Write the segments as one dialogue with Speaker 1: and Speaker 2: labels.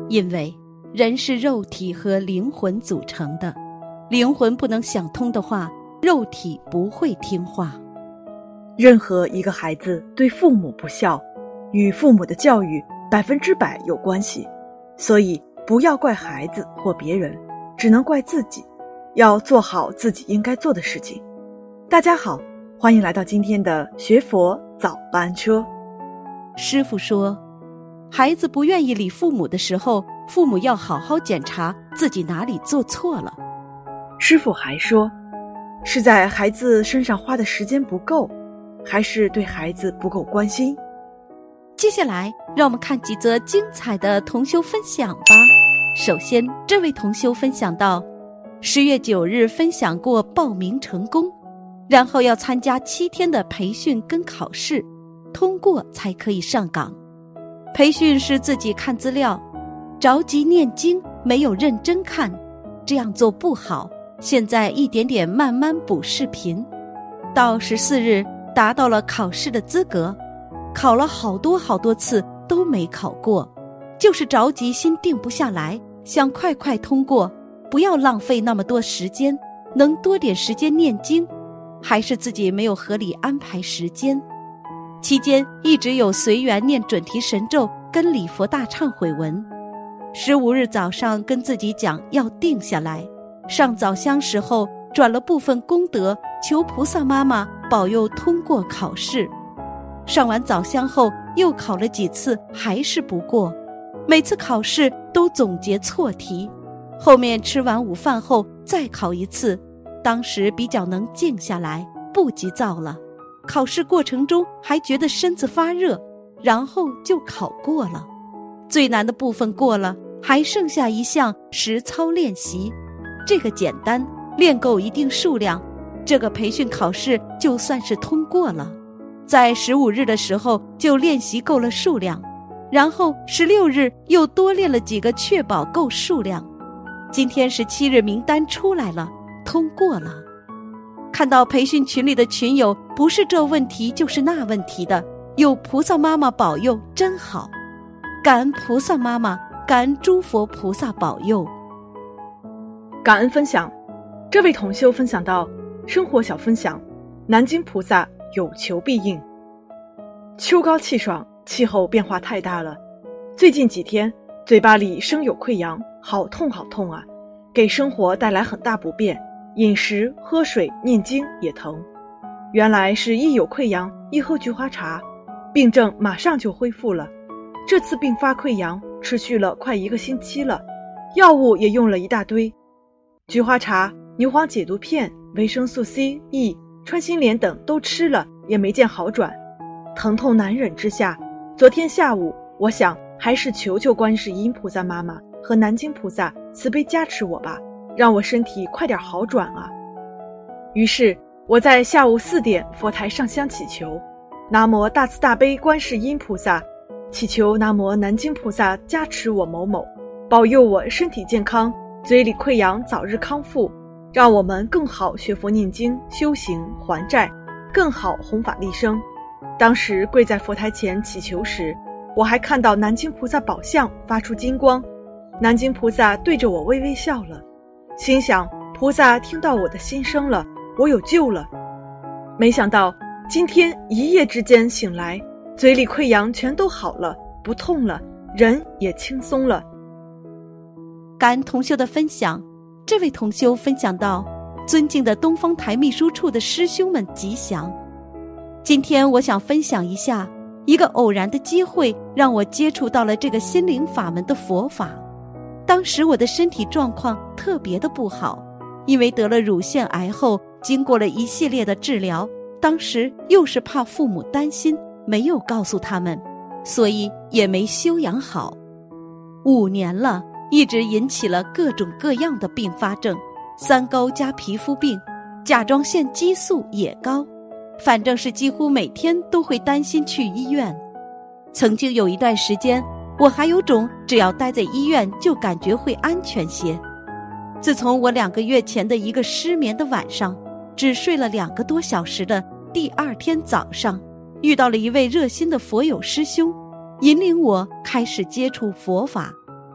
Speaker 1: 因为人是肉体和灵魂组成的，灵魂不能想通的话，肉体不会听话。
Speaker 2: 任何一个孩子对父母不孝，与父母的教育100%有关系，所以不要怪孩子或别人，只能怪自己，要做好自己应该做的事情。大家好，欢迎来到今天的学佛早班车。
Speaker 1: 师父说，孩子不愿意理父母的时候，父母要好好检查自己哪里做错了。
Speaker 2: 师父还说，是在孩子身上花的时间不够，还是对孩子不够关心？
Speaker 1: 接下来让我们看几则精彩的同修分享吧。首先，这位同修分享到10月9日分享过报名成功，然后要参加7天的培训跟考试，通过才可以上岗。培训是自己看资料，着急念经，没有认真看，这样做不好，现在一点点慢慢补视频。到14日达到了考试的资格，考了好多次都没考过，就是着急心定不下来，想快快通过，不要浪费那么多时间，能多点时间念经，还是自己没有合理安排时间。期间一直有随缘念准提神咒跟礼佛大忏悔文。15日早上跟自己讲要定下来，上早香时候转了部分功德，求菩萨妈妈保佑通过考试。上完早香后又考了几次，还是不过，每次考试都总结错题，后面吃完午饭后再考一次，当时比较能静下来，不急躁了。考试过程中还觉得身子发热，然后就考过了。最难的部分过了，还剩下一项实操练习，这个简单，练够一定数量，这个培训考试就算是通过了。在15日的时候就练习够了数量，然后16日又多练了几个，确保够数量。今天17日名单出来了，通过了。看到培训群里的群友不是这问题就是那问题的，有菩萨妈妈保佑真好，感恩菩萨妈妈，感恩诸佛菩萨保佑。
Speaker 2: 感恩分享，这位同修分享到生活小分享，南京菩萨有求必应。秋高气爽，气候变化太大了，最近几天嘴巴里生有溃疡，好痛啊，给生活带来很大不便，饮食喝水念经也疼。原来是一有溃疡一喝菊花茶，病症马上就恢复了。这次并发溃疡持续了快1个星期了，药物也用了一大堆，菊花茶、牛黄解毒片、维生素 C、E、穿心莲等都吃了，也没见好转。疼痛难忍之下，昨天下午我想还是求求观世音菩萨妈妈和南京菩萨慈悲加持我吧，让我身体快点好转啊。于是我在下午4点佛台上香祈求，南无大慈大悲观世音菩萨，祈求南无南京菩萨加持我某某，保佑我身体健康，嘴里溃疡早日康复，让我们更好学佛念经修行还债，更好弘法利生。当时跪在佛台前祈求时，我还看到南京菩萨宝相发出金光，南京菩萨对着我微微笑了，心想菩萨听到我的心声了，我有救了。没想到今天一夜之间醒来，嘴里溃疡全都好了，不痛了，人也轻松了。
Speaker 1: 感恩同修的分享，这位同修分享到，尊敬的东方台秘书处的师兄们吉祥。今天我想分享一下，一个偶然的机会让我接触到了这个心灵法门的佛法。当时我的身体状况特别的不好，因为得了乳腺癌后，经过了一系列的治疗，当时又是怕父母担心，没有告诉他们，所以也没休养好。5年了，一直引起了各种各样的并发症，3高加皮肤病，甲状腺激素也高，反正是几乎每天都会担心去医院。曾经有一段时间，我还有种只要待在医院就感觉会安全些。自从我2个月前的一个失眠的晚上，只睡了2个多小时的第2天早上，遇到了一位热心的佛友师兄，引领我开始接触佛法。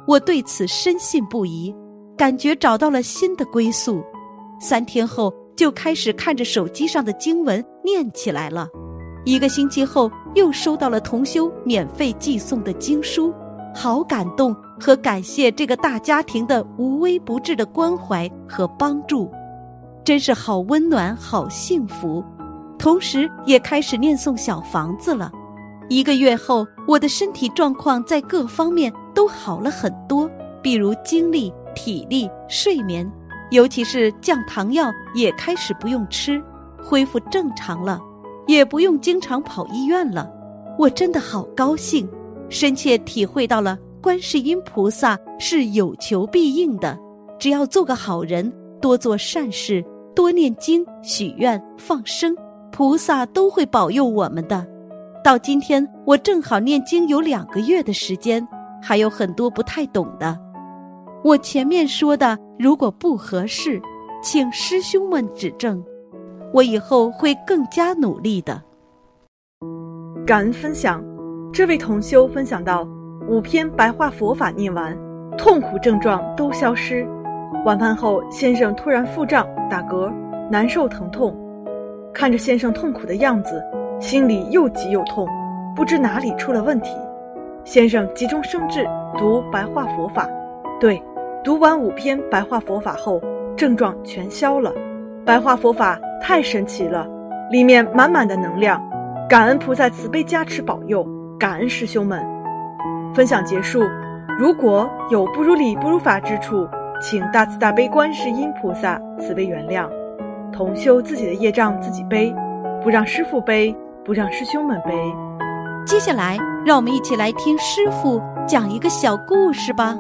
Speaker 1: 我对此深信不疑，感觉找到了新的归宿。3天后就开始看着手机上的经文念起来了。1个星期后又收到了同修免费寄送的经书，好感动和感谢这个大家庭的无微不至的关怀和帮助，真是好温暖好幸福。同时也开始念诵小房子了。1个月后，我的身体状况在各方面都好了很多，比如精力、体力、睡眠，尤其是降糖药也开始不用吃，恢复正常了，也不用经常跑医院了。我真的好高兴，深切体会到了观世音菩萨是有求必应的，只要做个好人，多做善事，多念经、许愿、放生，菩萨都会保佑我们的。到今天我正好念经有2个月的时间，还有很多不太懂的。我前面说的如果不合适，请师兄们指正，我以后会更加努力的。
Speaker 2: 感恩分享，这位同修分享到5篇白话佛法念完，痛苦症状都消失。晚饭后先生突然腹胀、打嗝、难受疼痛，看着先生痛苦的样子，心里又急又痛，不知哪里出了问题。先生急中生智，读白话佛法。对，读完5篇白话佛法后，症状全消了。白话佛法太神奇了，里面满满的能量，感恩菩萨慈悲加持保佑，感恩师兄们。分享结束，如果有不如理不如法之处，请大慈大悲观世音菩萨慈悲原谅。同修自己的业障自己背，不让师父背，不让师兄们背。
Speaker 1: 接下来让我们一起来听师父讲一个小故事吧。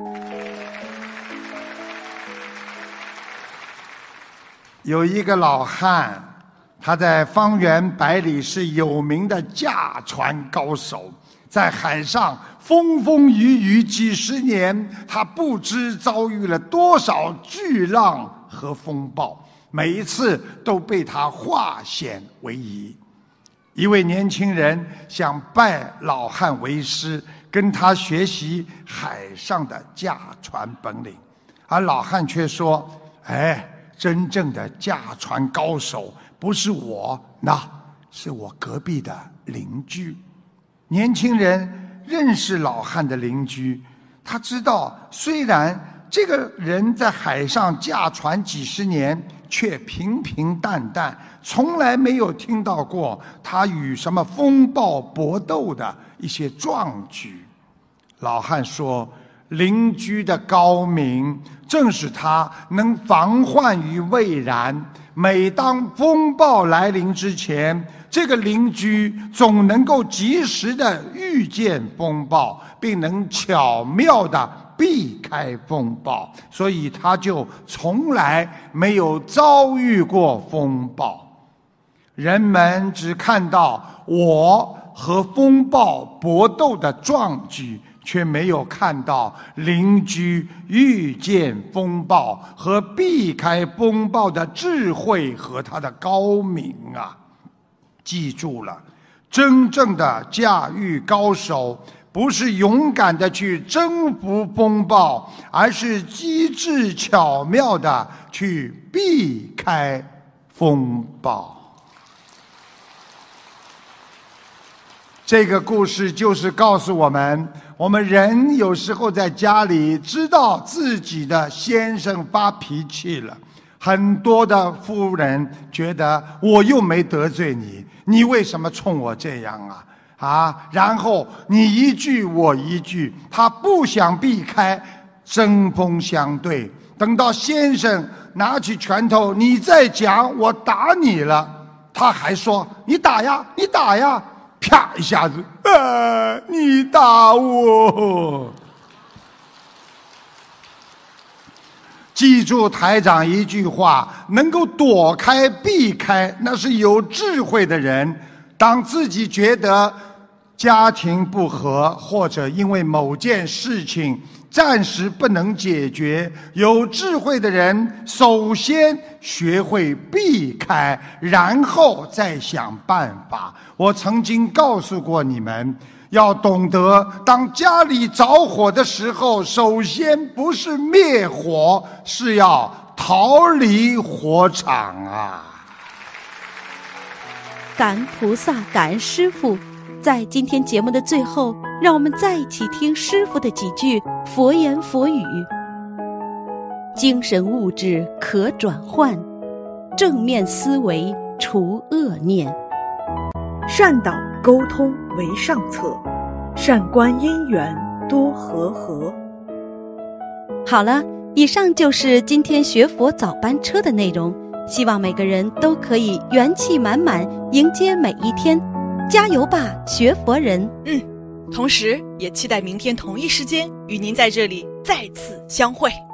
Speaker 3: 有一个老汉，他在方圆百里是有名的驾船高手，在海上风风雨雨几十年，他不知遭遇了多少巨浪和风暴，每一次都被他化险为夷。一位年轻人想拜老汉为师，跟他学习海上的驾船本领，而老汉却说：真正的驾船高手不是我，那是我隔壁的邻居。年轻人认识老汉的邻居，他知道虽然这个人在海上驾船几十年，却平平淡淡，从来没有听到过他与什么风暴搏斗的一些壮举。老汉说，邻居的高明正是他能防患于未然，每当风暴来临之前，这个邻居总能够及时的预见风暴，并能巧妙地避开风暴，所以他就从来没有遭遇过风暴。人们只看到我和风暴搏斗的壮举，却没有看到邻居预见风暴和避开风暴的智慧和他的高明啊！记住了，真正的驾驭高手不是勇敢的去征服风暴，而是机智巧妙的去避开风暴。这个故事就是告诉我们，我们人有时候在家里知道自己的先生发脾气了，很多的夫人觉得我又没得罪你，你为什么冲我这样啊？然后你一句我一句，他不想避开，针锋相对。等到先生拿起拳头，你再讲我打你了，他还说你打呀，你打呀。啪一下子，你打我！记住台长一句话，能够躲开避开，那是有智慧的人。当自己觉得家庭不和，或者因为某件事情暂时不能解决，有智慧的人首先学会避开，然后再想办法。我曾经告诉过你们， 要懂得，当家里着火的时候，首先不是灭火，是要逃离火场啊！
Speaker 1: 感恩菩萨，感恩师父。在今天节目的最后，让我们再一起听师父的几句佛言佛语。精神物质可转换，正面思维除恶念，
Speaker 2: 善导沟通为上策，善观因缘多和合。
Speaker 1: 好了，以上就是今天学佛早班车的内容，希望每个人都可以元气满满迎接每一天，加油吧，学佛人！
Speaker 2: 同时也期待明天同一时间与您在这里再次相会。